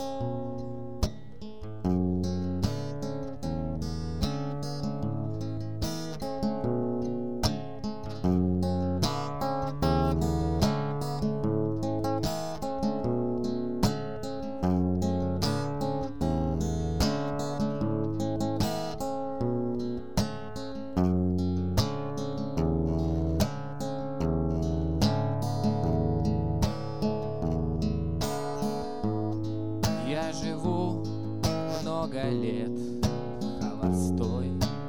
Я живу много лет холостой.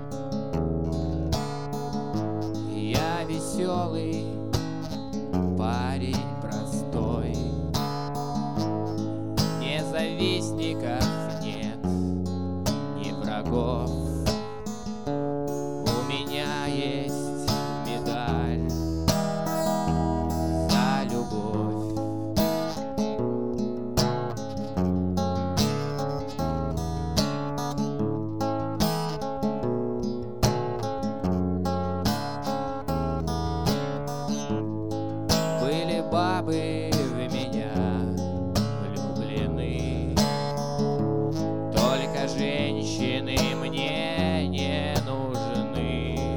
Я веселый парень простой. Ни завистников нет, ни врагов. У меня есть медаль за любовь. Были бабы в меня влюблены, только женщины мне не нужны.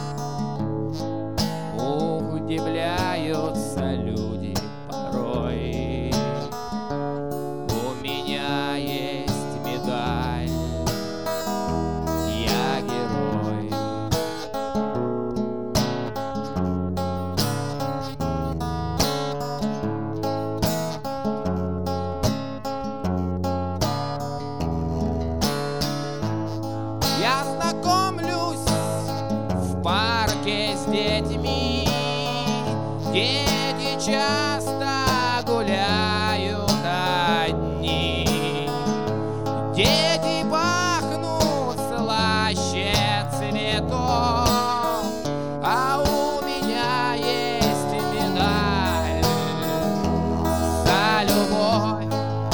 Удивляются люди порой. У меня есть медаль, я герой. Я знакомлюсь в парке с детьми. Дети часто гуляют одни. Дети пахнут слаще цветов, а у меня есть медаль за любовь.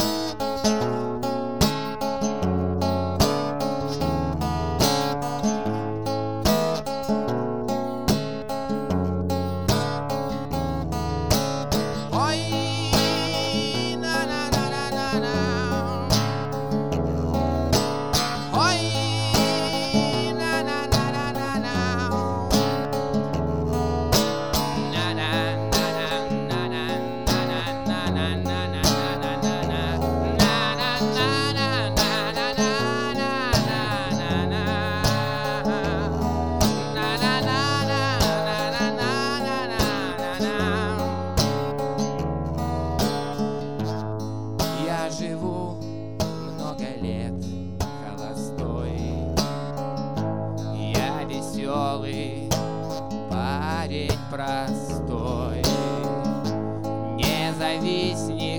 Я живу много лет холостой. Я веселый парень простой. Не зависни